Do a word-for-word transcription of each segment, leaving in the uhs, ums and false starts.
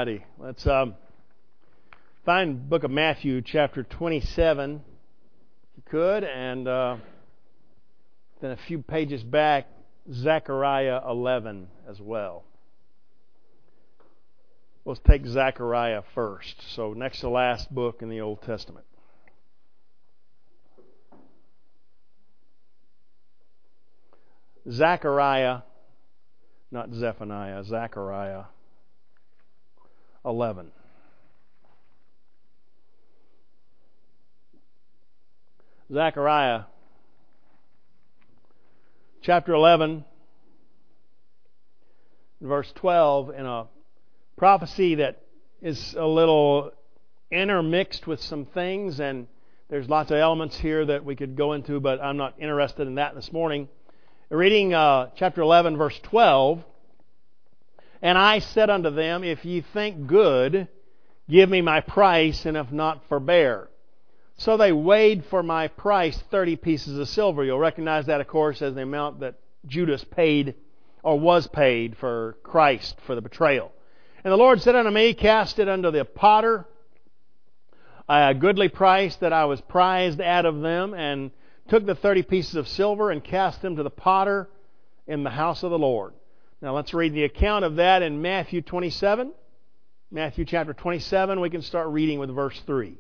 righty. Let's um, find the book of Matthew, chapter twenty-seven, if you could, and uh, then a few pages back, Zechariah eleven as well. Let's take Zechariah first. So next to last book in the Old Testament. Zechariah, not Zephaniah, Zechariah eleven. Zechariah chapter eleven, verse twelve, in a prophecy that is a little intermixed with some things, and there's lots of elements here that we could go into, but I'm not interested in that this morning. Reading uh, chapter eleven, verse twelve, "And I said unto them, If ye think good, give me my price, and if not, forbear. So they weighed for my price thirty pieces of silver." You'll recognize that, of course, as the amount that Judas paid, or was paid, for Christ, for the betrayal. "And the Lord said unto me, Cast it unto the potter, a goodly price that I was prized out of them, and took the thirty pieces of silver and cast them to the potter in the house of the Lord." Now let's read the account of that in Matthew twenty-seven. Matthew chapter twenty-seven, we can start reading with verse three.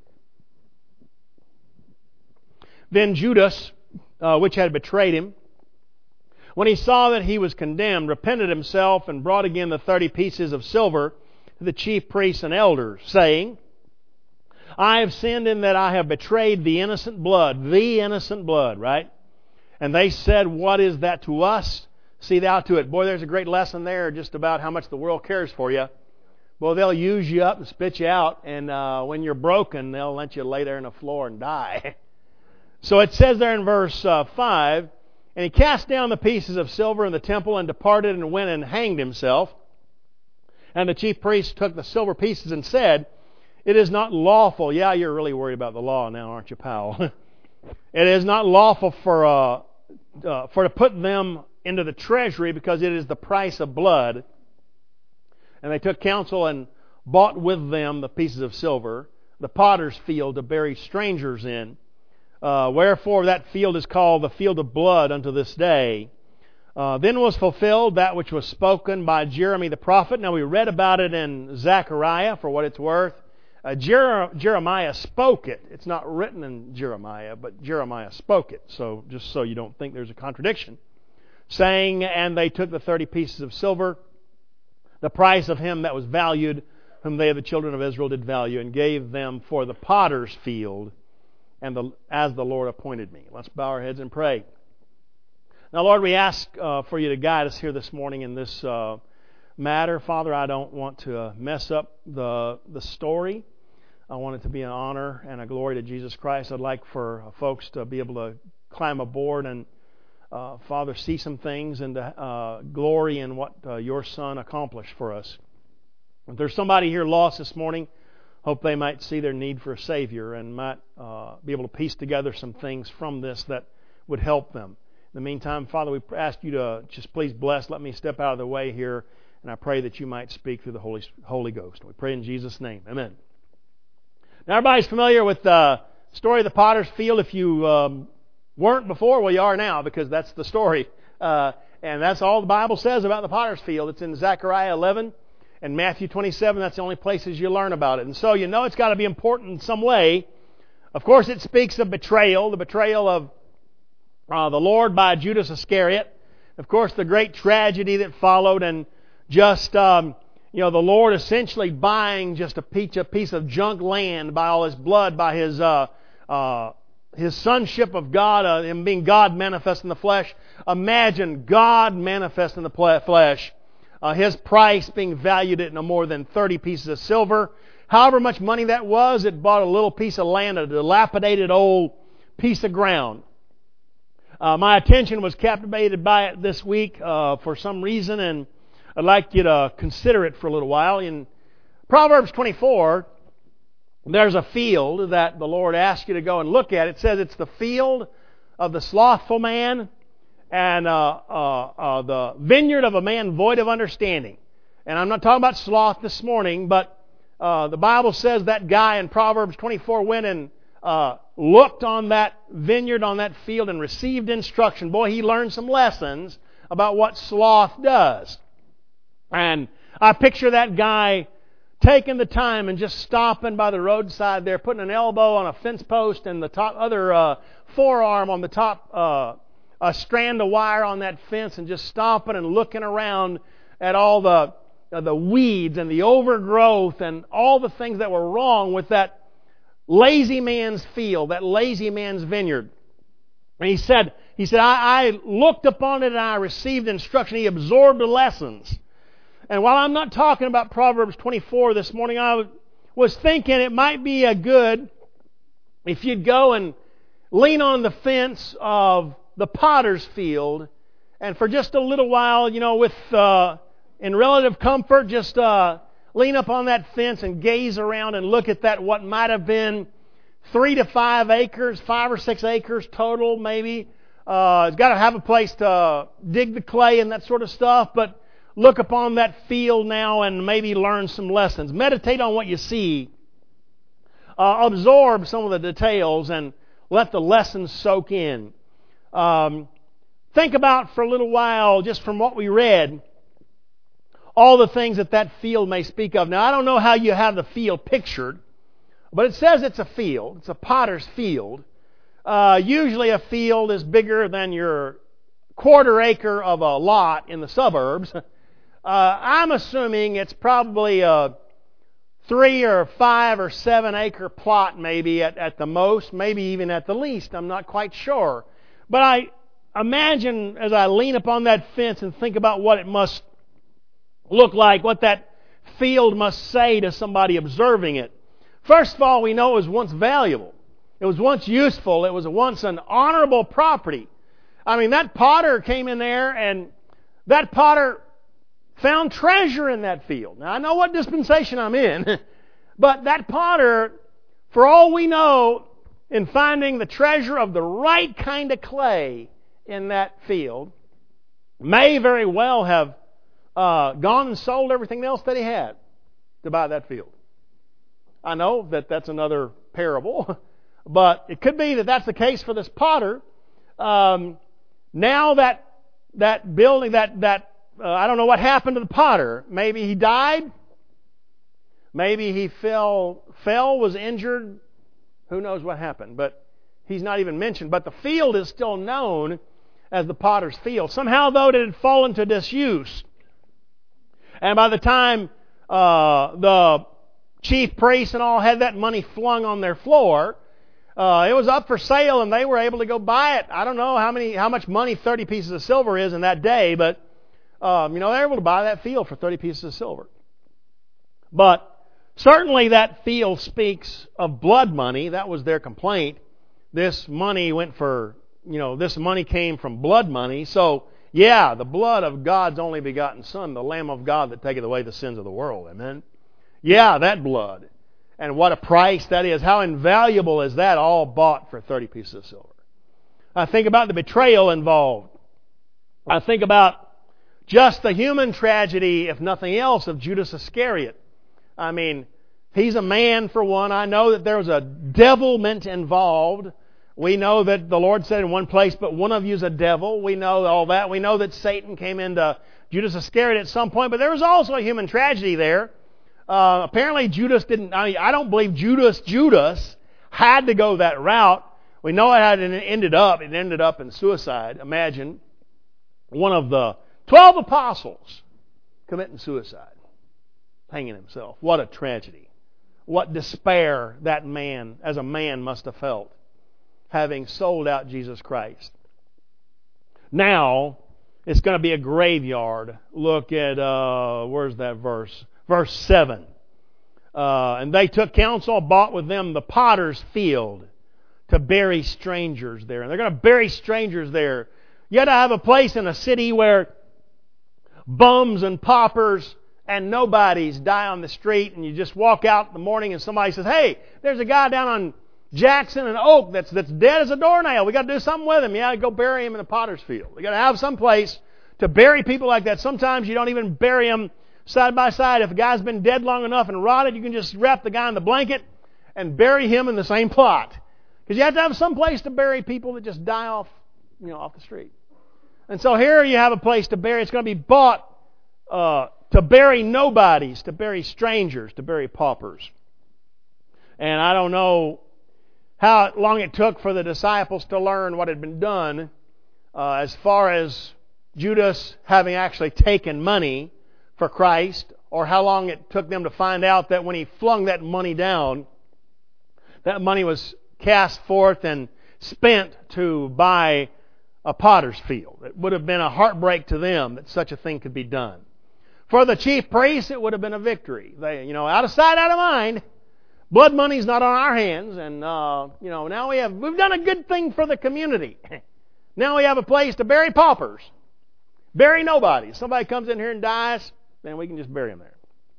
"Then Judas, uh, which had betrayed him, when he saw that he was condemned, repented himself and brought again the thirty pieces of silver to the chief priests and elders, saying, I have sinned in that I have betrayed the innocent blood," the innocent blood, right? "And they said, What is that to us? See thou to it." Boy, there's a great lesson there just about how much the world cares for you. Well, they'll use you up and spit you out, and uh, when you're broken, they'll let you lay there on the floor and die. So it says there in verse uh, five, "And he cast down the pieces of silver in the temple and departed and went and hanged himself. And the chief priests took the silver pieces and said, It is not lawful." Yeah, you're really worried about the law now, aren't you, pal? "It is not lawful for uh, uh, for to put them into the treasury, because it is the price of blood." And they took counsel and bought with them the pieces of silver, the potter's field to bury strangers in. Uh, wherefore that field is called the field of blood unto this day. Uh, then was fulfilled that which was spoken by Jeremy the prophet. Now we read about it in Zechariah, for what it's worth. Uh, Jer- Jeremiah spoke it. It's not written in Jeremiah, but Jeremiah spoke it. So just so you don't think there's a contradiction. Saying, "And they took the thirty pieces of silver, the price of him that was valued, whom they, the children of Israel, did value, and gave them for the potter's field, and the, as the Lord appointed me." Let's bow our heads and pray. Now, Lord, we ask uh, for you to guide us here this morning in this uh, matter. Father, I don't want to uh, mess up the the story. I want it to be an honor and a glory to Jesus Christ. I'd like for uh, folks to be able to climb aboard and, uh, Father, see some things and to uh, glory in what uh, your Son accomplished for us. If there's somebody here lost this morning, hope they might see their need for a Savior and might uh, be able to piece together some things from this that would help them. In the meantime, Father, we ask you to just please bless. Let me step out of the way here, and I pray that you might speak through the Holy Holy Ghost. We pray in Jesus' name. Amen. Now, everybody's familiar with the story of the potter's field. If you um, weren't before, well, you are now, because that's the story. Uh, and that's all the Bible says about the potter's field. It's in Zechariah eleven and Matthew twenty-seven. That's the only places you learn about it. And so you know it's got to be important in some way. Of course, it speaks of betrayal, the betrayal of Uh, the Lord by Judas Iscariot. Of course, the great tragedy that followed, and just, um, you know, the Lord essentially buying just a piece, a piece of junk land by all His blood, by His uh, uh, His sonship of God, uh, Him being God manifest in the flesh. Imagine God manifest in the flesh. Uh, His price being valued at no more than thirty pieces of silver. However much money that was, it bought a little piece of land, a dilapidated old piece of ground. Uh, my attention was captivated by it this week uh, for some reason, and I'd like you to consider it for a little while. In Proverbs twenty-four, there's a field that the Lord asks you to go and look at. It says it's the field of the slothful man and uh, uh, uh, the vineyard of a man void of understanding. And I'm not talking about sloth this morning, but uh, the Bible says that guy in Proverbs twenty-four went and uh, looked on that vineyard, on that field, and received instruction. Boy, he learned some lessons about what sloth does. And I picture that guy taking the time and just stopping by the roadside there, putting an elbow on a fence post and the top other uh, forearm on the top uh, a strand of wire on that fence, and just stopping and looking around at all the uh, the weeds and the overgrowth and all the things that were wrong with that lazy man's field, that lazy man's vineyard. And he said, he said, I, I looked upon it and I received instruction. He absorbed the lessons. And while I'm not talking about Proverbs twenty-four this morning, I was thinking it might be a good if you'd go and lean on the fence of the potter's field, and for just a little while, you know, with uh, in relative comfort, just uh, lean up on that fence and gaze around and look at that, what might have been three to five acres, five or six acres total, maybe. Uh, it's got to have a place to dig the clay and that sort of stuff, but look upon that field now and maybe learn some lessons. Meditate on what you see. Uh, absorb some of the details and let the lessons soak in. Um, think about for a little while, just from what we read, all the things that that field may speak of. Now, I don't know how you have the field pictured, but it says it's a field. It's a potter's field. Uh, usually a field is bigger than your quarter acre of a lot in the suburbs. Uh, I'm assuming it's probably a three or five or seven acre plot maybe at, at the most, maybe even at the least. I'm not quite sure. But I imagine as I lean upon that fence and think about what it must look like, what that field must say to somebody observing it. First of all, we know it was once valuable. It was once useful. It was once an honorable property. I mean, that potter came in there and that potter found treasure in that field. Now, I know what dispensation I'm in, but that potter, for all we know, in finding the treasure of the right kind of clay in that field, may very well have uh, gone and sold everything else that he had to buy that field. I know that that's another parable, but it could be that that's the case for this potter. Um, now that that building, that that uh, I don't know what happened to the potter. Maybe he died. Maybe he fell, fell, was injured. Who knows what happened? But he's not even mentioned. But the field is still known as the potter's field. Somehow, though, it had fallen to disuse. And by the time uh, the chief priests and all had that money flung on their floor, uh, it was up for sale, and they were able to go buy it. I don't know how many, how much money thirty pieces of silver is in that day, but um, you know, they were able to buy that field for thirty pieces of silver. But certainly that field speaks of blood money. That was their complaint. This money went for, you know, this money came from blood money. So, yeah, the blood of God's only begotten Son, the Lamb of God that taketh away the sins of the world. Amen? Yeah, that blood. And what a price that is. How invaluable is that, all bought for thirty pieces of silver. I think about the betrayal involved. I think about just the human tragedy, if nothing else, of Judas Iscariot. I mean, he's a man for one. I know that there was a devilment involved. We know that the Lord said in one place, but one of you is a devil. We know all that. We know that Satan came into Judas Iscariot at some point, but there was also a human tragedy there. Uh, apparently Judas didn't, I mean, I don't believe Judas, Judas had to go that route. We know it had it ended up, it ended up in suicide. Imagine one of the twelve apostles committing suicide, hanging himself. What a tragedy. What despair that man, as a man, must have felt, having sold out Jesus Christ. Now, it's going to be a graveyard. Look at, uh, where's that verse? Verse seven. Uh, and they took counsel, bought with them the potter's field to bury strangers there. And they're going to bury strangers there. You got to have a place in a city where bums and paupers and nobodies die on the street, and you just walk out in the morning and somebody says, hey, there's a guy down on Jackson and Oak that's that's dead as a doornail. We got to do something with him. Yeah, go bury him in the potter's field. We got to have some place to bury people like that. Sometimes you don't even bury them side by side. If a guy's been dead long enough and rotted, you can just wrap the guy in the blanket and bury him in the same plot. Because you have to have some place to bury people that just die off, you know, off the street. And so here you have a place to bury. It's going to be bought uh, to bury nobodies, to bury strangers, to bury paupers. And I don't know how long it took for the disciples to learn what had been done uh, as far as Judas having actually taken money for Christ, or how long it took them to find out that when he flung that money down, that money was cast forth and spent to buy a potter's field. It would have been a heartbreak to them that such a thing could be done. For the chief priests, it would have been a victory. They, you know, out of sight, out of mind. Blood money's not on our hands, and uh, you know, now we have we've done a good thing for the community. Now we have a place to bury paupers, bury nobody. Somebody comes in here and dies, then we can just bury them there.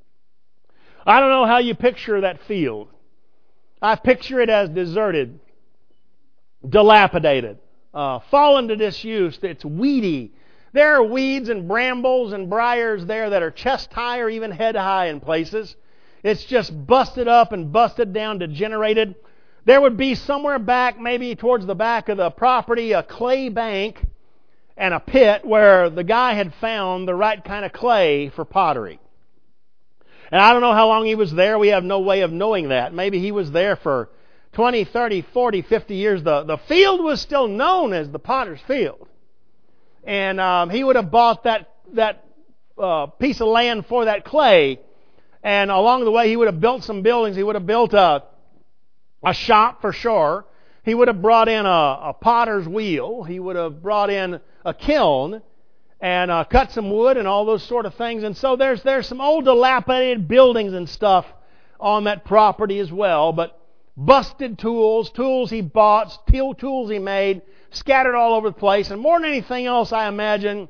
I don't know how you picture that field. I picture it as deserted, dilapidated, uh, fallen to disuse. It's weedy. There are weeds and brambles and briars there that are chest high or even head high in places. It's just busted up and busted down, degenerated. There would be somewhere back, maybe towards the back of the property, a clay bank and a pit where the guy had found the right kind of clay for pottery. And I don't know how long he was there. We have no way of knowing that. Maybe he was there for twenty, thirty, forty, fifty years. The, the field was still known as the potter's field. And um, he would have bought that, that uh, piece of land for that clay. And along the way, he would have built some buildings. He would have built a, a shop for sure. He would have brought in a, a potter's wheel. He would have brought in a kiln and uh, cut some wood and all those sort of things. And so there's there's some old dilapidated buildings and stuff on that property as well. But busted tools, tools he bought, steel tools he made, scattered all over the place. And more than anything else, I imagine,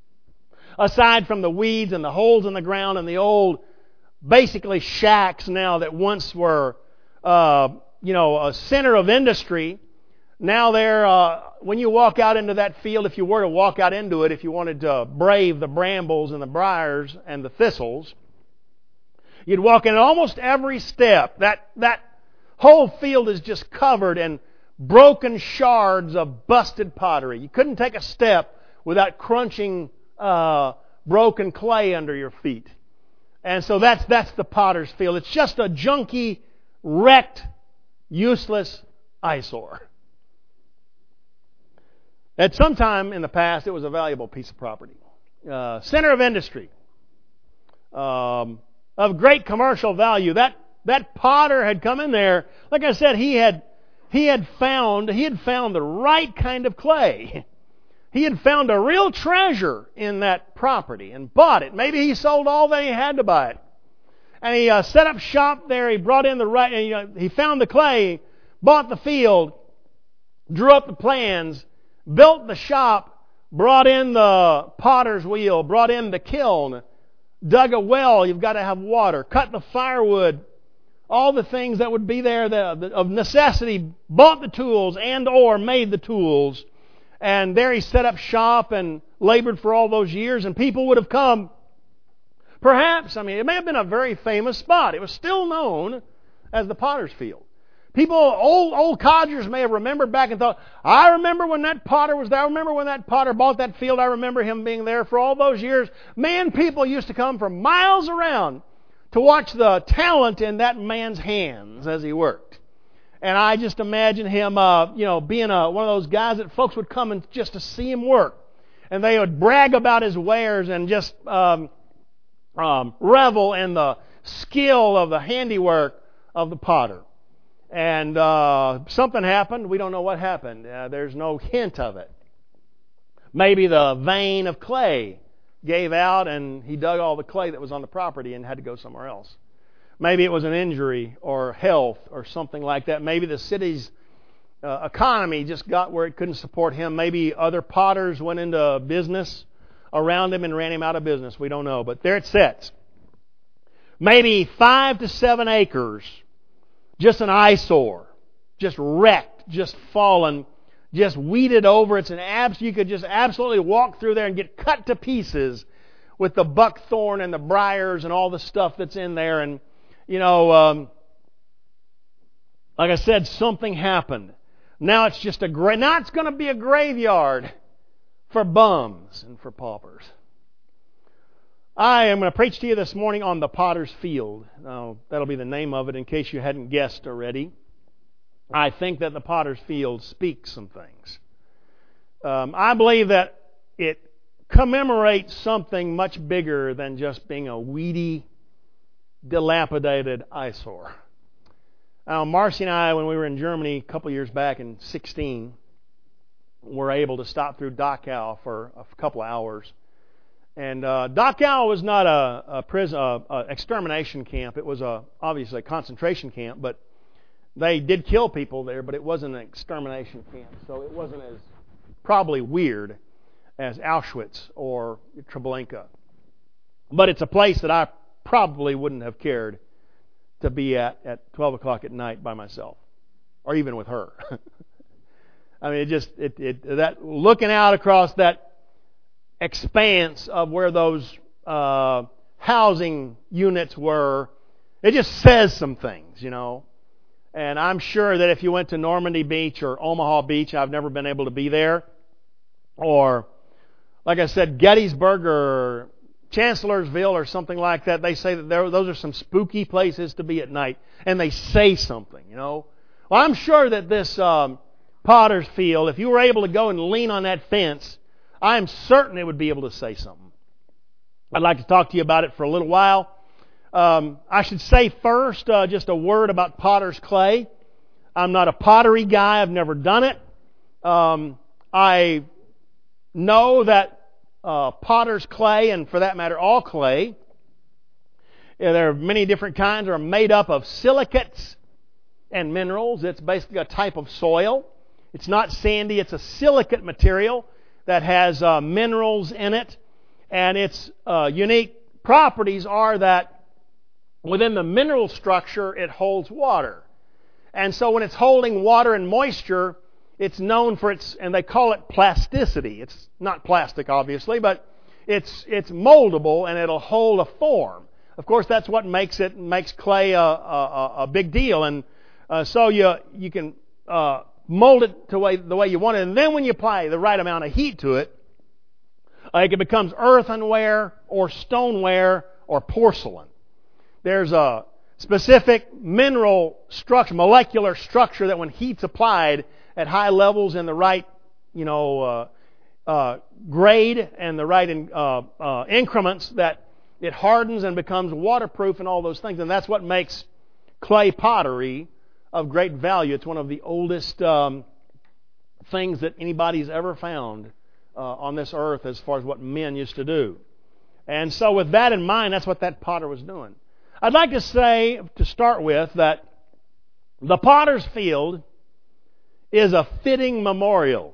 aside from the weeds and the holes in the ground and the old basically shacks now that once were, uh, you know, a center of industry. Now they're, uh, when you walk out into that field, if you were to walk out into it, if you wanted to brave the brambles and the briars and the thistles, you'd walk in almost every step. That, that whole field is just covered in broken shards of busted pottery. You couldn't take a step without crunching uh, broken clay under your feet. And so that's that's the potter's field. It's just a junky, wrecked, useless eyesore. At some time in the past, it was a valuable piece of property. Uh, center of industry. Um, of great commercial value. That that potter had come in there. Like I said, he had he had found he had found the right kind of clay. He had found a real treasure in that property and bought it. Maybe he sold all that he had to buy it. And he uh, set up shop there. He brought in the right, you know, he found the clay, bought the field, drew up the plans, built the shop, brought in the potter's wheel, brought in the kiln, dug a well. You've got to have water, cut the firewood, all the things that would be there that, of necessity, bought the tools and or made the tools. And there he set up shop and labored for all those years, and people would have come. Perhaps, I mean, it may have been a very famous spot. It was still known as the potter's field. People, old old codgers may have remembered back and thought, I remember when that potter was there. I remember when that potter bought that field. I remember him being there for all those years. Man, people used to come from miles around to watch the talent in that man's hands as he worked. And I just imagine him, uh, you know, being a, one of those guys that folks would come and just to see him work. And they would brag about his wares and just um, um, revel in the skill of the handiwork of the potter. And uh, something happened. We don't know what happened. Uh, there's no hint of it. Maybe the vein of clay gave out and he dug all the clay that was on the property and had to go somewhere else. Maybe it was an injury or health or something like that. Maybe the city's uh, economy just got where it couldn't support him. Maybe other potters went into business around him and ran him out of business. We don't know. But there it sits. Maybe five to seven acres. Just an eyesore, just wrecked, just fallen, just weeded over. It's an abs. You could just absolutely walk through there and get cut to pieces with the buckthorn and the briars and all the stuff that's in there. And, you know, um, like I said, something happened. Now it's just a gra- now it's going to be a graveyard for bums and for paupers. I am going to preach to you this morning on the potter's field. Now, that'll be the name of it in case you hadn't guessed already. I think that the potter's field speaks some things. Um, I believe that it commemorates something much bigger than just being a weedy, dilapidated eyesore. Now, Marcy and I, when we were in Germany a couple years back in sixteen, were able to stop through Dachau for a couple of hours. And uh, Dachau was not a, a prison, a, a extermination camp. It was a, obviously a concentration camp, but they did kill people there, but it wasn't an extermination camp. So it wasn't as probably weird as Auschwitz or Treblinka. But it's a place that I probably wouldn't have cared to be at at twelve o'clock at night by myself, or even with her. I mean, it just it, it that looking out across that expanse of where those uh, housing units were, it just says some things, you know. And I'm sure that if you went to Normandy Beach or Omaha Beach, I've never been able to be there, or like I said, Gettysburg or Chancellorsville or something like that, they say that there, those are some spooky places to be at night, and they say something, you know. Well, I'm sure that this um, potter's field, if you were able to go and lean on that fence, I am certain it would be able to say something. I'd like to talk to you about it for a little while. Um, I should say first uh, just a word about potter's clay. I'm not a pottery guy. I've never done it. Um, I know that Uh, potter's clay, and for that matter, all clay, yeah, there are many different kinds, are made up of silicates and minerals. It's basically a type of soil. It's not sandy. It's a silicate material that has uh, minerals in it, and its uh, unique properties are that within the mineral structure, it holds water. And so when it's holding water and moisture, it's known for its, and they call it plasticity. It's not plastic, obviously, but it's it's moldable and it'll hold a form. Of course, that's what makes it makes clay a a, a big deal, and uh, so you you can uh, mold it to way, the way you want it, and then when you apply the right amount of heat to it, like it becomes earthenware or stoneware or porcelain. There's a specific mineral structure, molecular structure that when heat's applied at high levels in the right, you know, uh, uh, grade and the right in, uh, uh, increments, that it hardens and becomes waterproof and all those things. And that's what makes clay pottery of great value. It's one of the oldest um, things that anybody's ever found uh, on this earth as far as what men used to do. And so with that in mind, that's what that potter was doing. I'd like to say, to start with, that the potter's field is a fitting memorial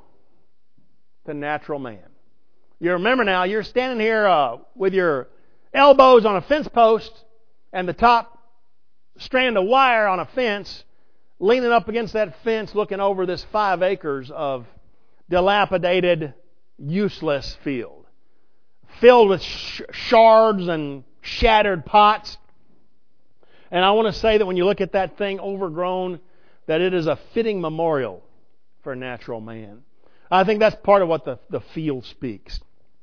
to natural man. You remember now, you're standing here uh, with your elbows on a fence post and the top strand of wire on a fence, leaning up against that fence, looking over this five acres of dilapidated, useless field, filled with sh- shards and shattered pots. And I want to say that when you look at that thing overgrown, that it is a fitting memorial for natural man. I think that's part of what the, the field speaks.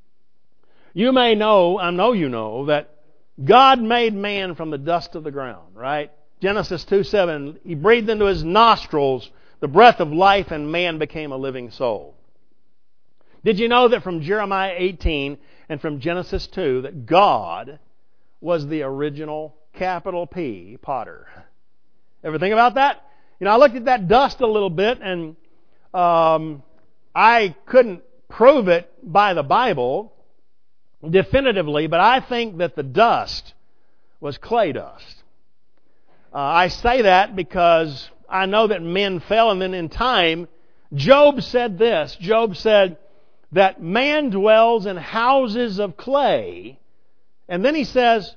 You may know, I know you know, that God made man from the dust of the ground, right? Genesis two seven, He breathed into his nostrils the breath of life, and man became a living soul. Did you know that from Jeremiah eighteen and from Genesis two that God was the original, capital P, potter? Ever think about that? You know, I looked at that dust a little bit, and um, I couldn't prove it by the Bible definitively, but I think that the dust was clay dust. Uh, I say that because I know that men fell, and then in time, Job said this. Job said that man dwells in houses of clay, and then he says,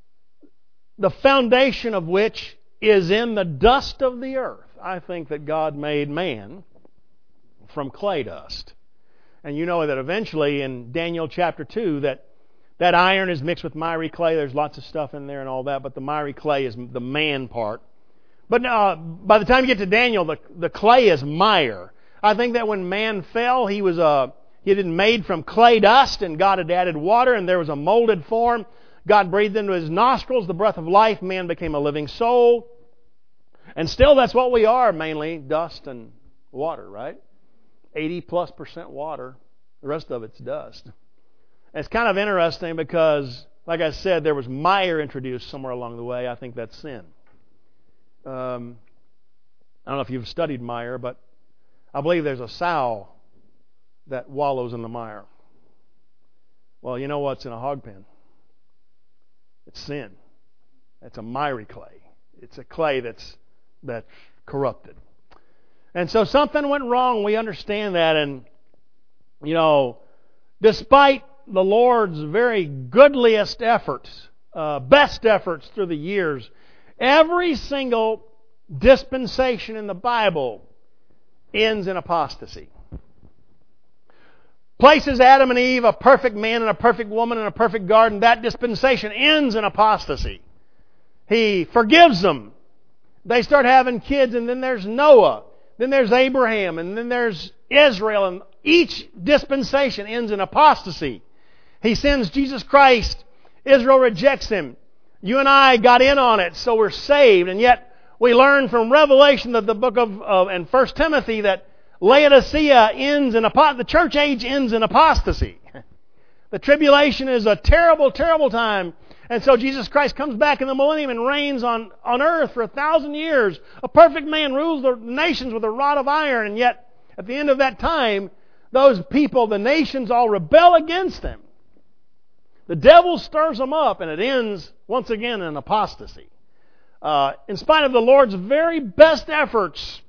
the foundation of which is in the dust of the earth. I think that God made man from clay dust. And you know that eventually in Daniel chapter two that That iron is mixed with miry clay. There's lots of stuff in there and all that, but the miry clay is the man part. But uh, by the time you get to Daniel, the, the clay is mire. I think that when man fell, he was uh, he had been made from clay dust, and God had added water, and there was a molded form. God breathed into his nostrils the breath of life. Man became a living soul. And still that's what we are, mainly dust and water, right? eighty plus percent water. The rest of it's dust. And it's kind of interesting because, like I said, there was mire introduced somewhere along the way. I think that's sin. Um, I don't know if you've studied mire, but I believe there's a sow that wallows in the mire. Well, you know what's in a hog pen? It's sin. It's a miry clay. It's a clay that's that's corrupted. And so something went wrong. We understand that. And, you know, despite the Lord's very goodliest efforts, uh, best efforts through the years, every single dispensation in the Bible ends in apostasy. Places Adam and Eve, a perfect man and a perfect woman in a perfect garden, that dispensation ends in apostasy. He forgives them. They start having kids, and then there's Noah. Then there's Abraham, and then there's Israel, and each dispensation ends in apostasy. He sends Jesus Christ. Israel rejects Him. You and I got in on it, so we're saved. And yet we learn from Revelation, that the book of, of and First Timothy, that Laodicea ends in apostasy. The church age ends in apostasy. The tribulation is a terrible, terrible time. And so Jesus Christ comes back in the millennium and reigns on, on earth for a thousand years. A perfect man rules the nations with a rod of iron. And yet, at the end of that time, those people, the nations, all rebel against Him. The devil stirs them up, and it ends once again in apostasy. Uh, in spite of the Lord's very best efforts,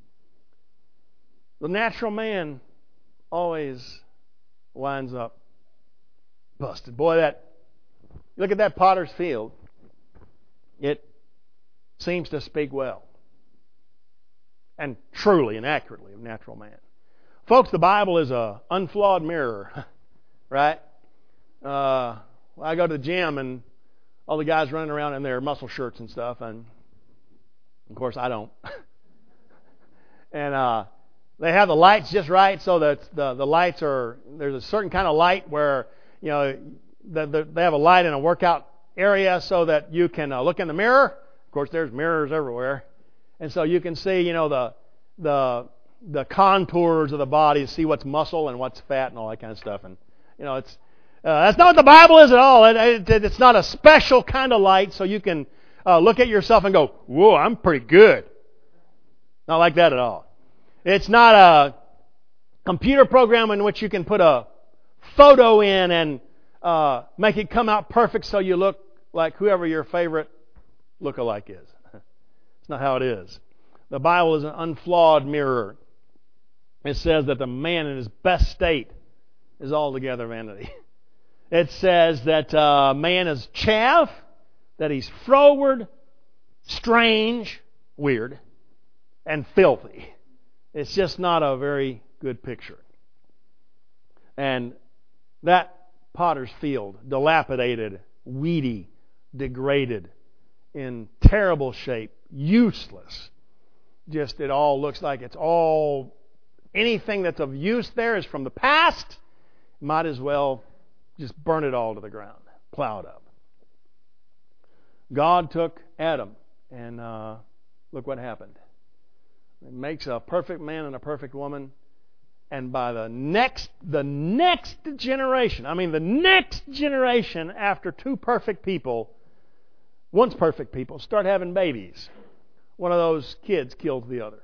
the natural man always winds up busted. Boy, that look at that potter's field. It seems to speak well and truly and accurately of natural man. Folks, the Bible is an unflawed mirror, right? Uh, I go to the gym and all the guys running around in their muscle shirts and stuff, and of course I don't. and uh, they have the lights just right, so that the the lights are, there's a certain kind of light where, you know, the, the, they have a light in a workout area so that you can uh, look in the mirror. Of course, there's mirrors everywhere, and so you can see, you know, the the the contours of the body, see what's muscle and what's fat and all that kind of stuff. And you know, it's uh, that's not what the Bible is at all. It, it, it's not a special kind of light, so you can uh, look at yourself and go, "Whoa, I'm pretty good." Not like that at all. It's not a computer program in which you can put a photo in and uh, make it come out perfect so you look like whoever your favorite look-alike is. It's not how it is. The Bible is an unflawed mirror. It says that the man in his best state is altogether vanity. It says that uh, man is chaff, that he's froward, strange, weird, and filthy. It's just not a very good picture. And that potter's field, dilapidated, weedy, degraded, in terrible shape, useless. Just it all looks like it's all, anything that's of use there is from the past. Might as well just burn it all to the ground, plow it up. God took Adam, and uh, look what happened. It makes a perfect man and a perfect woman. And by the next, the next generation, I mean the next generation after two perfect people, once perfect people, start having babies, one of those kids kills the other.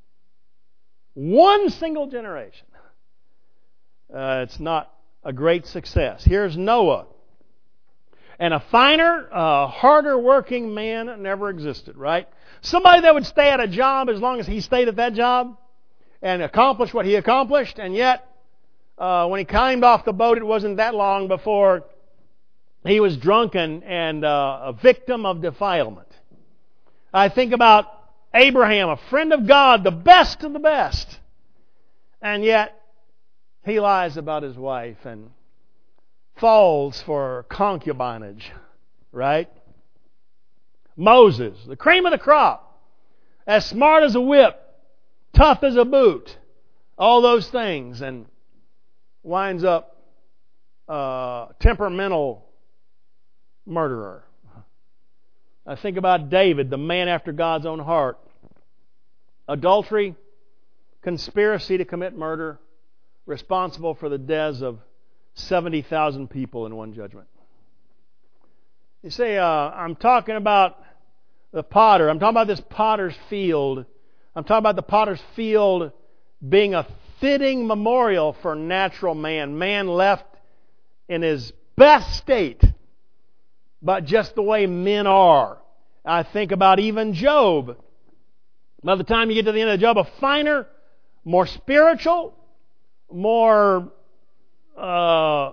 One single generation. Uh, it's not a great success. Here's Noah. And a finer, uh, harder working man never existed, right? Somebody that would stay at a job as long as he stayed at that job and accomplish what he accomplished, and yet uh, when he climbed off the boat, it wasn't that long before he was drunken and uh, a victim of defilement. I think about Abraham, a friend of God, the best of the best, and yet he lies about his wife and falls for concubinage, right? Moses, the cream of the crop, as smart as a whip, tough as a boot, all those things, and winds up uh, temperamental murderer. I think about David, the man after God's own heart. Adultery, conspiracy to commit murder, responsible for the deaths of seventy thousand people in one judgment. You say, uh, I'm talking about the potter. I'm talking about this potter's field. I'm talking about the potter's field being a fitting memorial for natural man. Man left in his best state, but just the way men are. I think about even Job. By the time you get to the end of Job, a finer, more spiritual, more uh,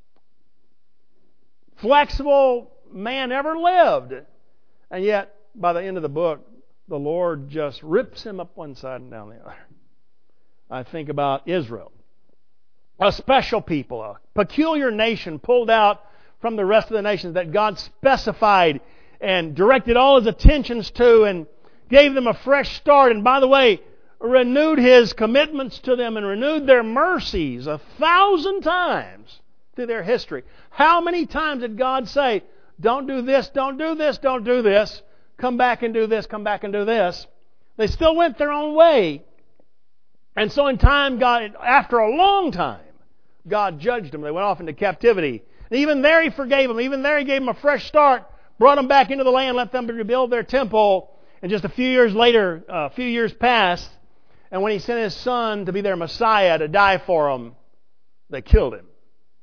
flexible man ever lived. And yet, by the end of the book, the Lord just rips him up one side and down the other. I think about Israel. A special people, a peculiar nation pulled out from the rest of the nations that God specified and directed all His attentions to and gave them a fresh start. And by the way, renewed His commitments to them and renewed their mercies a thousand times through their history. How many times did God say, don't do this, don't do this, don't do this, come back and do this, come back and do this? They still went their own way. And so in time, God, after a long time, God judged them. They went off into captivity. And even there He forgave them. Even there He gave them a fresh start, brought them back into the land, let them rebuild their temple. And just a few years later, uh, a few years passed, and when He sent His Son to be their Messiah, to die for them, they killed Him.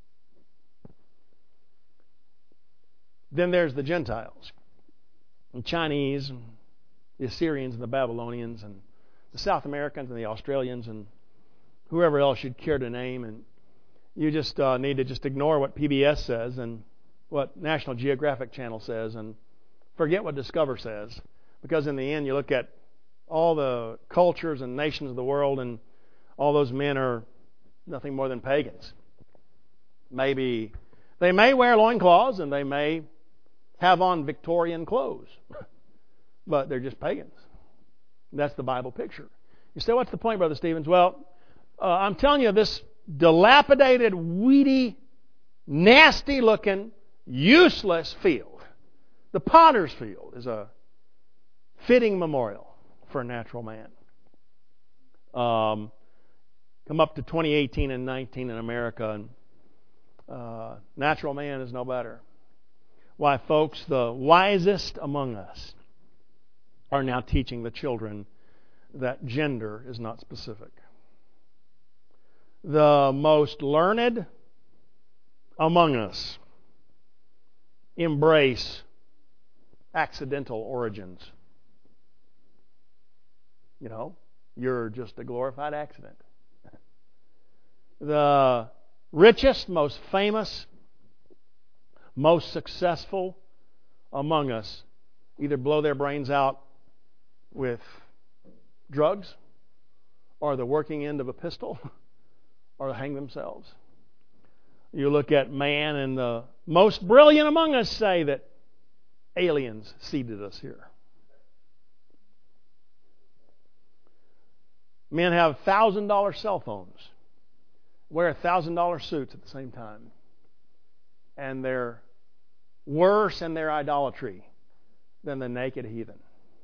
Then there's the Gentiles, the Chinese, and the Assyrians, and the Babylonians, and the South Americans, and the Australians, and whoever else you'd care to name. And you just uh, need to just ignore what P B S says and what National Geographic Channel says, and forget what Discover says. Because in the end, you look at all the cultures and nations of the world, and all those men are nothing more than pagans. Maybe they may wear loincloths and they may have on Victorian clothes, but they're just pagans. That's the Bible picture. You say, what's the point, Brother Stevens? Well, uh, I'm telling you, this dilapidated, weedy, nasty-looking, useless field, the potter's field, is a fitting memorial for a natural man. Um, come up to twenty eighteen and nineteen in America, and uh, natural man is no better. Why, folks, the wisest among us are now teaching the children that gender is not specific. The most learned among us embrace accidental origins. You know, you're just a glorified accident. The richest, most famous, most successful among us either blow their brains out with drugs, or the working end of a pistol, or hang themselves. You look at man, and the most brilliant among us say that aliens seeded us here. Men have one thousand dollar cell phones, wear one thousand dollar suits at the same time, and they're worse in their idolatry than the naked heathen.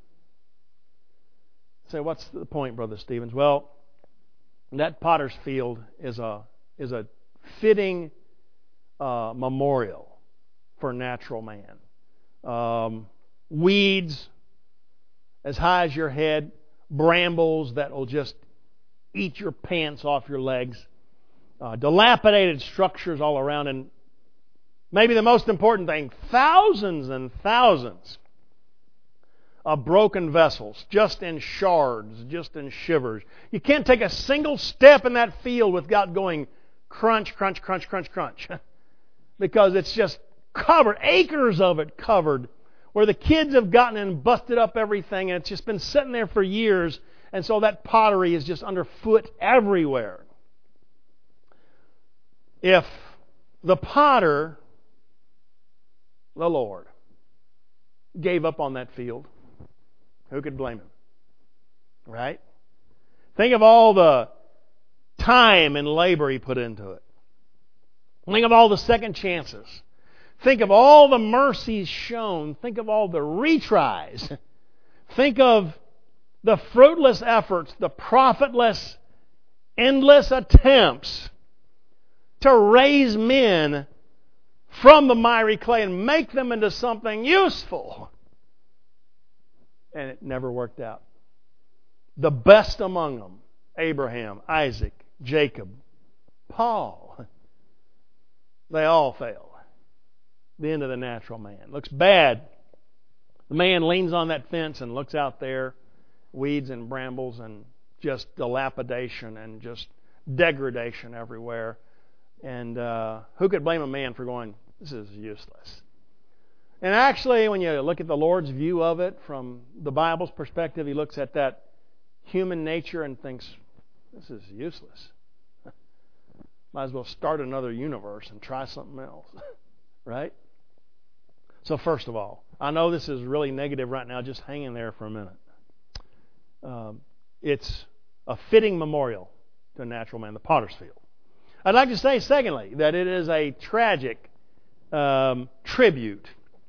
Say, so what's the point, Brother Stevens? Well, that potter's field is a is a fitting uh, memorial for natural man. Um, weeds as high as your head, brambles that will just eat your pants off your legs, uh, dilapidated structures all around, and maybe the most important thing, thousands and thousands of broken vessels, just in shards, just in shivers. You can't take a single step in that field without going crunch, crunch, crunch, crunch, crunch. Because it's just covered, acres of it covered, where the kids have gotten and busted up everything, and it's just been sitting there for years, and so that pottery is just underfoot everywhere. If the potter, the Lord, gave up on that field. Who could blame him? Right? Think of all the time and labor he put into it. Think of all the second chances. Think of all the mercies shown. Think of all the retries. Think of the fruitless efforts, the profitless, endless attempts to raise men from the miry clay and make them into something useful. And it never worked out. The best among them, Abraham, Isaac, Jacob, Paul, they all failed. The end of the natural man. Looks bad. The man leans on that fence and looks out there, weeds and brambles and just dilapidation and just degradation everywhere. And uh, who could blame a man for going, this is useless? And actually, when you look at the Lord's view of it from the Bible's perspective, He looks at that human nature and thinks, this is useless. Might as well start another universe and try something else. Right? So first of all, I know this is really negative right now. Just hang in there for a minute. Um, it's a fitting memorial to a natural man, the potter's field. I'd like to say, secondly, that it is a tragic um, tribute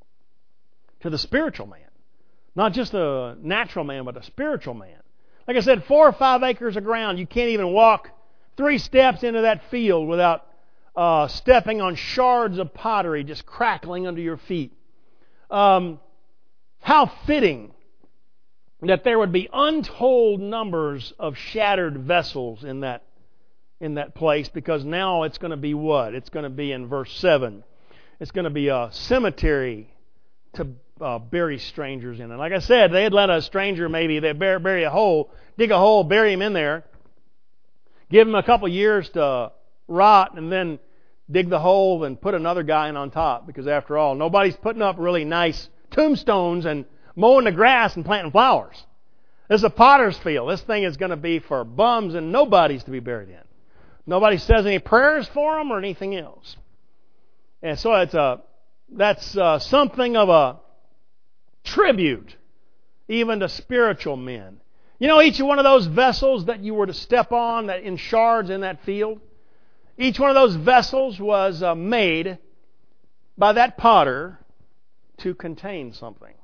to the spiritual man. Not just a natural man, but a spiritual man. Like I said, four or five acres of ground. You can't even walk three steps into that field without uh, stepping on shards of pottery just crackling under your feet. Um, how fitting that there would be untold numbers of shattered vessels in that in that place, because now it's going to be what? It's going to be in verse seven. It's going to be a cemetery to uh, bury strangers in. And like I said, they'd let a stranger maybe they bury, bury a hole, dig a hole, bury him in there, give him a couple years to rot, and then dig the hole and put another guy in on top. Because after all, nobody's putting up really nice tombstones and mowing the grass and planting flowers. This is a potter's field. This thing is going to be for bums and nobodies to be buried in. Nobody says any prayers for them or anything else. And so it's a that's uh, something of a tribute even to spiritual men. You know, each one of those vessels that you were to step on that in shards in that field, each one of those vessels was uh, made by that potter to contain something.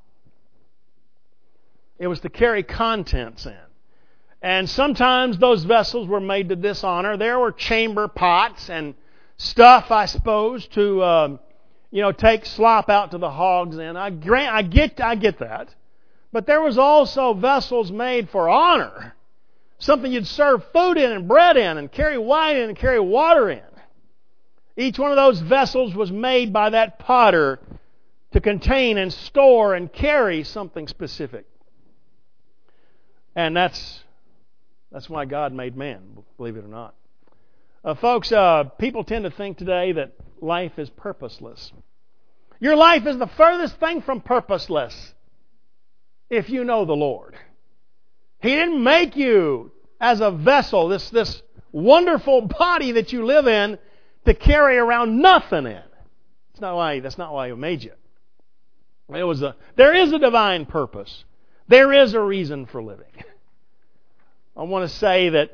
It was to carry contents in. And sometimes those vessels were made to dishonor. There were chamber pots and stuff, I suppose, to um, you know take slop out to the hogs in. I grant, I get, I get that. But there was also vessels made for honor, something you'd serve food in and bread in, and carry wine in and carry water in. Each one of those vessels was made by that potter to contain and store and carry something specific. And that's that's why God made man, believe it or not. Uh, folks, uh, people tend to think today that life is purposeless. Your life is the furthest thing from purposeless if you know the Lord. He didn't make you as a vessel, this, this wonderful body that you live in, to carry around nothing in. That's not why, that's not why He made you. It was a, there is a divine purpose. There is a reason for living. I want to say that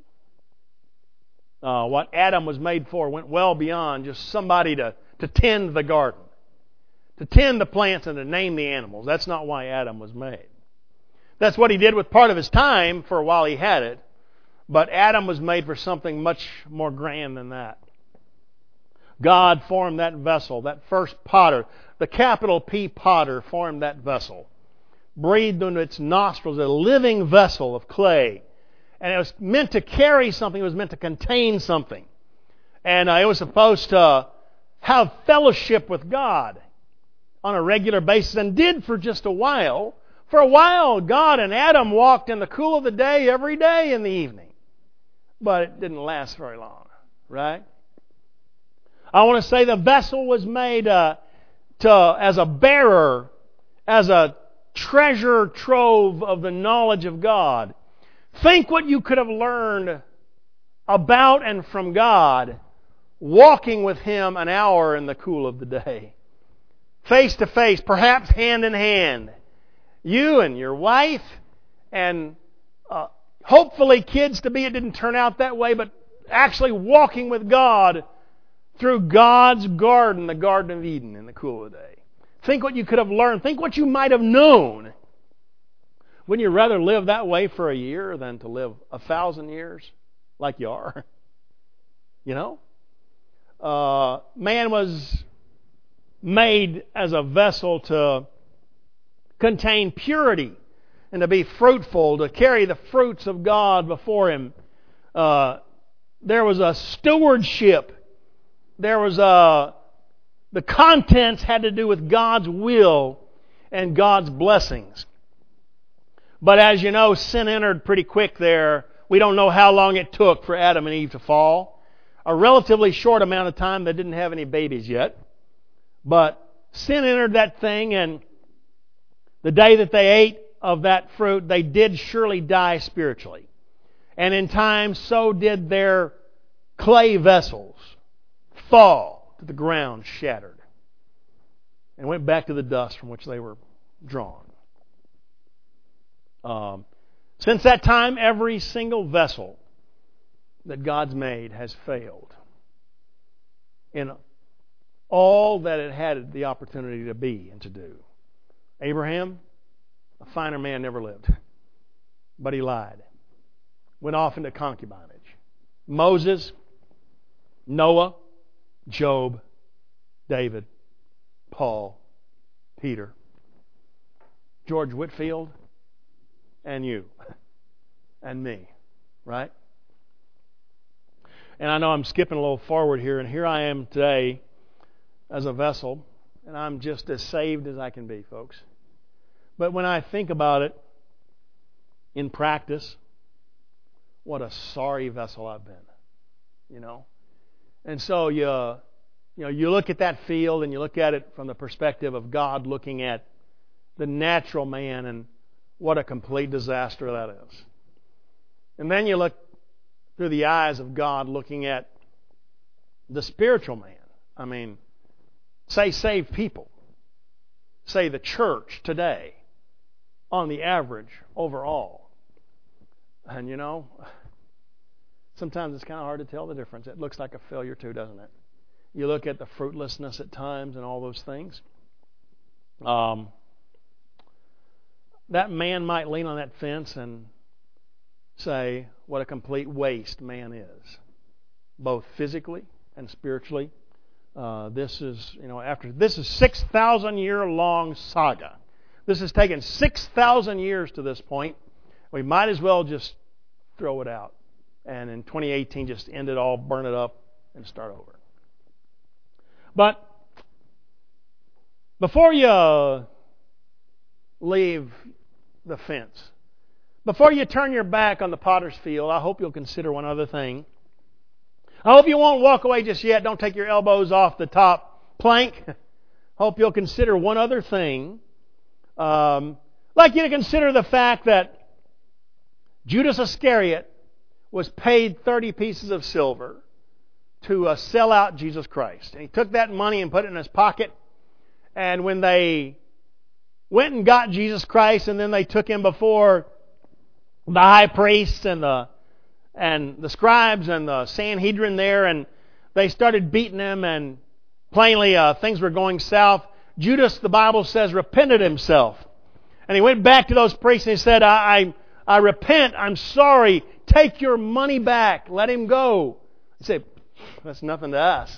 uh, what Adam was made for went well beyond just somebody to, to tend the garden, to tend the plants and to name the animals. That's not why Adam was made. That's what he did with part of his time for a while he had it. But Adam was made for something much more grand than that. God formed that vessel, that first potter, the capital P potter formed that vessel. Breathed into its nostrils a living vessel of clay. And it was meant to carry something. It was meant to contain something. And uh, it was supposed to have fellowship with God on a regular basis, and did for just a while. For a while, God and Adam walked in the cool of the day every day in the evening. But it didn't last very long, right? I want to say the vessel was made uh, to as a bearer, as a treasure trove of the knowledge of God. Think what you could have learned about and from God walking with Him an hour in the cool of the day. Face to face, perhaps hand in hand. You and your wife and uh, hopefully kids to be. It didn't turn out that way, but actually walking with God through God's garden, the Garden of Eden, in the cool of the day. Think what you could have learned. Think what you might have known. Wouldn't you rather live that way for a year than to live a thousand years like you are? You know? Uh, man was made as a vessel to contain purity and to be fruitful, to carry the fruits of God before Him. Uh, there was a stewardship. There was a... The contents had to do with God's will and God's blessings. But as you know, sin entered pretty quick there. We don't know how long it took for Adam and Eve to fall. A relatively short amount of time. They didn't have any babies yet. But sin entered that thing, and the day that they ate of that fruit, they did surely die spiritually. And in time, so did their clay vessels fall to the ground, shattered, and went back to the dust from which they were drawn. Um, since that time, every single vessel that God's made has failed in all that it had the opportunity to be and to do. Abraham, a finer man, never lived, but he lied. Went off into concubinage. Moses, Noah, Job, David, Paul, Peter, George Whitefield, and you, and me, right? And I know I'm skipping a little forward here, and here I am today as a vessel, and I'm just as saved as I can be, folks. But when I think about it in practice, what a sorry vessel I've been, you know. And so you, you know, you look at that field and you look at it from the perspective of God looking at the natural man, and what a complete disaster that is. And then you look through the eyes of God looking at the spiritual man. I mean, say saved people. Say the church today, on the average, overall. And you know, sometimes it's kind of hard to tell the difference. It looks like a failure too, doesn't it? You look at the fruitlessness at times and all those things. Um, that man might lean on that fence and say what a complete waste man is, both physically and spiritually. Uh, this is, you know, after this is six thousand year long saga. This has taken six thousand years to this point. We might as well just throw it out, and in twenty eighteen just end it all, burn it up, and start over. But before you leave the fence, before you turn your back on the potter's field, I hope you'll consider one other thing. I hope you won't walk away just yet. Don't take your elbows off the top plank. I hope you'll consider one other thing. Um, I'd like you to consider the fact that Judas Iscariot was paid thirty pieces of silver to uh, sell out Jesus Christ. And he took that money and put it in his pocket. And when they went and got Jesus Christ, and then they took Him before the high priests and the and the scribes and the Sanhedrin there, and they started beating Him, and plainly uh, things were going south. Judas, the Bible says, repented himself. And he went back to those priests and he said, I, I, I repent, I'm sorry, take your money back, let him go. He said, that's nothing to us.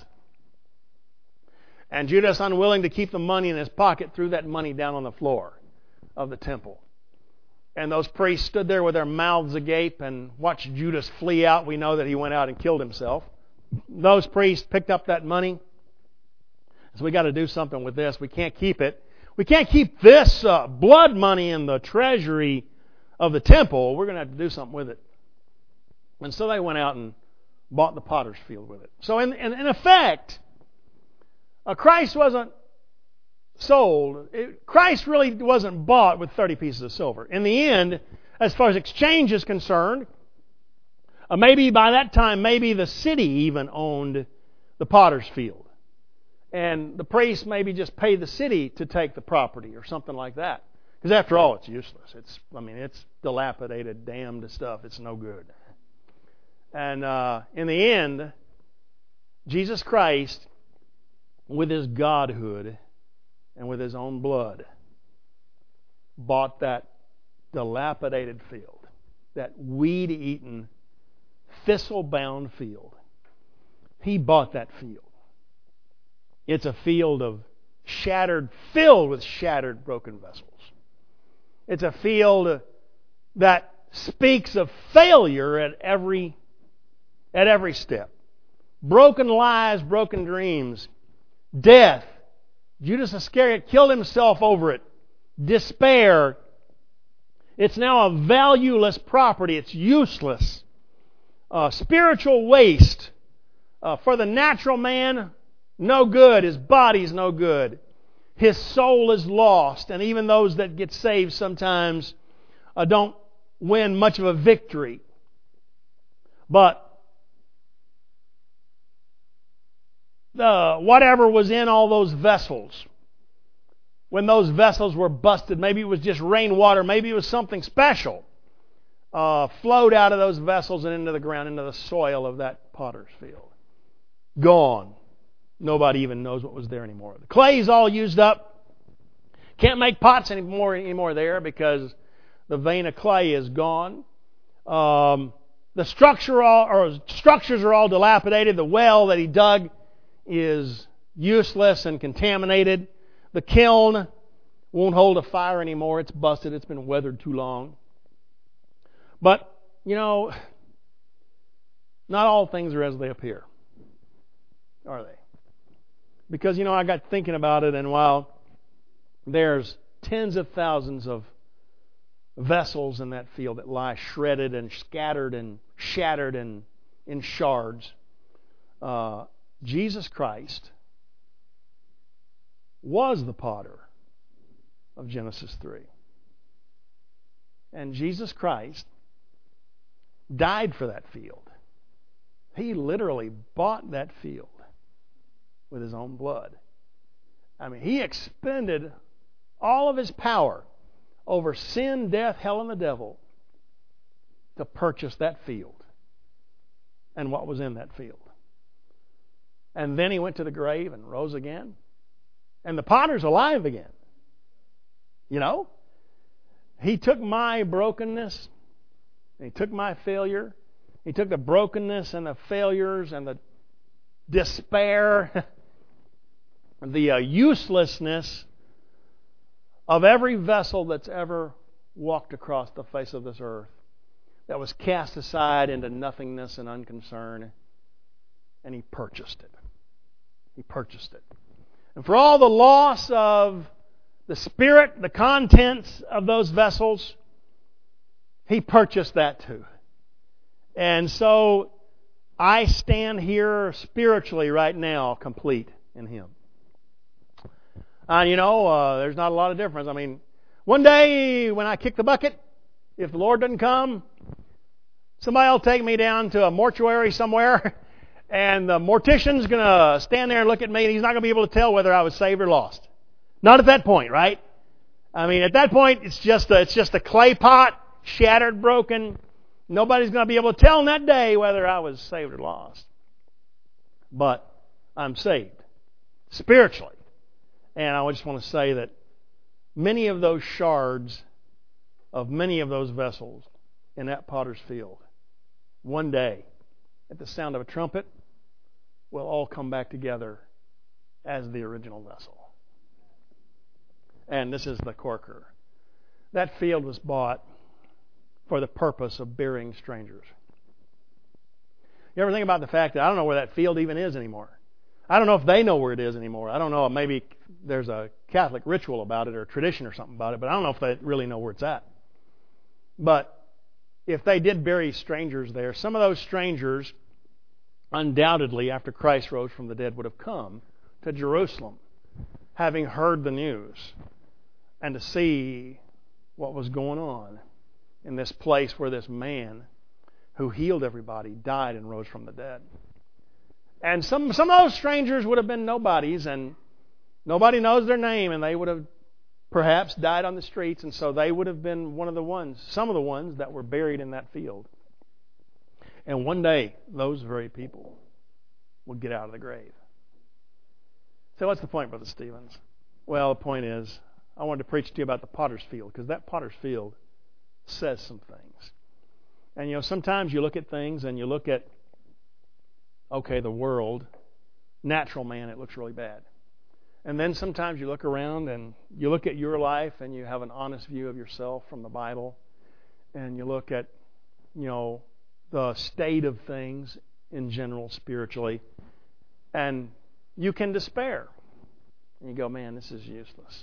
And Judas, unwilling to keep the money in his pocket, threw that money down on the floor of the temple. And those priests stood there with their mouths agape and watched Judas flee out. We know that he went out and killed himself. Those priests picked up that money. So we got to do something with this. We can't keep it. We can't keep this uh, blood money in the treasury of the temple. We're going to have to do something with it. And so they went out and bought the potter's field with it. So in, in, in effect, uh, Christ wasn't sold. It, Christ really wasn't bought with thirty pieces of silver. In the end, as far as exchange is concerned, uh, maybe by that time, maybe the city even owned the potter's field. And the priest maybe just pay the city to take the property or something like that. Because after all, it's useless. It's, I mean, it's dilapidated, damned stuff. It's no good. And uh, in the end, Jesus Christ, with His Godhood and with His own blood, bought that dilapidated field, that weed-eaten, thistle-bound field. He bought that field. It's a field of shattered, filled with shattered, broken vessels. It's a field that speaks of failure at every, at every step. Broken lives, broken dreams, death. Judas Iscariot killed himself over it. Despair. It's now a valueless property. It's useless. Uh, spiritual waste. Uh, for the natural man, no good. His body's no good. His soul is lost. And even those that get saved sometimes uh, don't win much of a victory. But the, whatever was in all those vessels, when those vessels were busted, maybe it was just rainwater, maybe it was something special, uh, flowed out of those vessels and into the ground, into the soil of that potter's field. Gone. Nobody even knows what was there anymore. The clay's all used up. Can't make pots anymore anymore there because the vein of clay is gone. Um, the structure all, or structures are all dilapidated. The well that he dug is useless and contaminated. The kiln won't hold a fire anymore. It's busted. It's been weathered too long. But, you know, not all things are as they appear, are they? Because, you know, I got thinking about it, and while there's tens of thousands of vessels in that field that lie shredded and scattered and shattered and in shards, uh, Jesus Christ was the potter of Genesis three. And Jesus Christ died for that field. He literally bought that field with His own blood. I mean, He expended all of His power over sin, death, hell, and the devil to purchase that field and what was in that field. And then He went to the grave and rose again. And the potter's alive again. You know? He took my brokenness. He took my failure. He took the brokenness and the failures and the despair, the uh, uselessness of every vessel that's ever walked across the face of this earth, that was cast aside into nothingness and unconcern, and He purchased it. He purchased it. And for all the loss of the spirit, the contents of those vessels, He purchased that too. And so I stand here spiritually right now, complete in Him. And you know, uh, there's not a lot of difference. I mean, one day when I kick the bucket, if the Lord doesn't come, somebody will take me down to a mortuary somewhere, and the mortician's going to stand there and look at me, and he's not going to be able to tell whether I was saved or lost. Not at that point, right? I mean, at that point, it's just a, it's just a clay pot, shattered, broken. Nobody's going to be able to tell in that day whether I was saved or lost. But I'm saved spiritually. And I just want to say that many of those shards of many of those vessels in that potter's field, one day, at the sound of a trumpet, will all come back together as the original vessel. And this is the corker. That field was bought for the purpose of burying strangers. You ever think about the fact that I don't know where that field even is anymore? I don't know if they know where it is anymore. I don't know, maybe there's a Catholic ritual about it or a tradition or something about it, but I don't know if they really know where it's at. But if they did bury strangers there, some of those strangers, undoubtedly, after Christ rose from the dead, would have come to Jerusalem, having heard the news, and to see what was going on in this place where this man who healed everybody died and rose from the dead. And some, some of those strangers would have been nobodies, and nobody knows their name, and they would have perhaps died on the streets, and so they would have been one of the ones, some of the ones that were buried in that field. And one day, those very people will get out of the grave. So what's the point, Brother Stevens? Well, the point is, I wanted to preach to you about the potter's field, because that potter's field says some things. And, you know, sometimes you look at things and you look at, okay, the world, natural man, it looks really bad. And then sometimes you look around and you look at your life and you have an honest view of yourself from the Bible, and you look at, you know, the state of things in general spiritually, and you can despair. And you go, man, this is useless.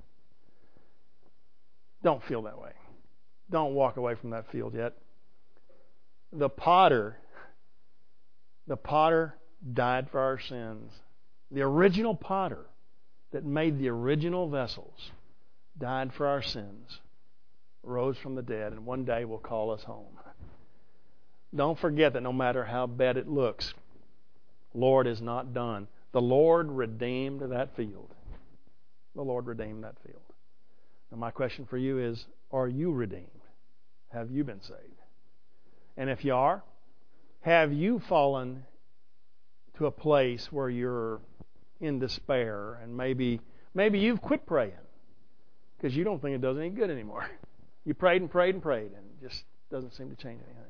Don't feel that way. Don't walk away from that field yet. The potter, the potter died for our sins. The original potter that made the original vessels died for our sins, rose from the dead, and one day will call us home. Don't forget that no matter how bad it looks, Lord is not done. The Lord redeemed that field. The Lord redeemed that field. Now my question for you is, are you redeemed? Have you been saved? And if you are, have you fallen to a place where you're in despair, and maybe maybe you've quit praying because you don't think it does any good anymore? You prayed and prayed and prayed, and it just doesn't seem to change anything.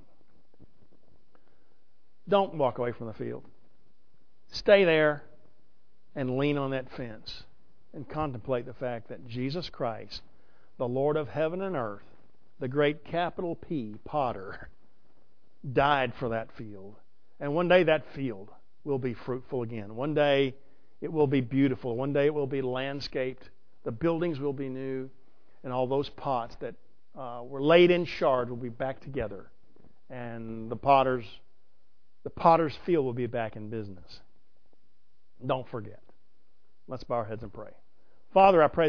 Don't walk away from the field. Stay there and lean on that fence and contemplate the fact that Jesus Christ, the Lord of heaven and earth, the great capital P, potter, died for that field. And one day that field will be fruitful again. One day it will be beautiful. One day it will be landscaped. The buildings will be new. And all those pots that uh, were laid in shards will be back together. And the potter's, the potter's field will be back in business. Don't forget. Let's bow our heads and pray. Father, I pray